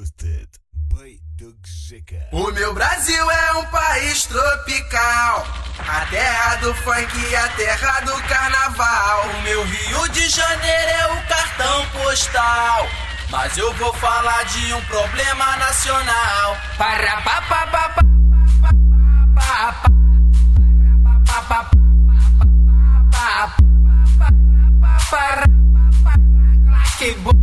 Hosted by Doug GK. O meu Brasil é um país tropical, a terra do funk e a terra do carnaval. O meu Rio de Janeiro é o cartão postal, mas eu vou falar de um problema nacional. Para pa pa pa pa pa pa pa pa pa pa.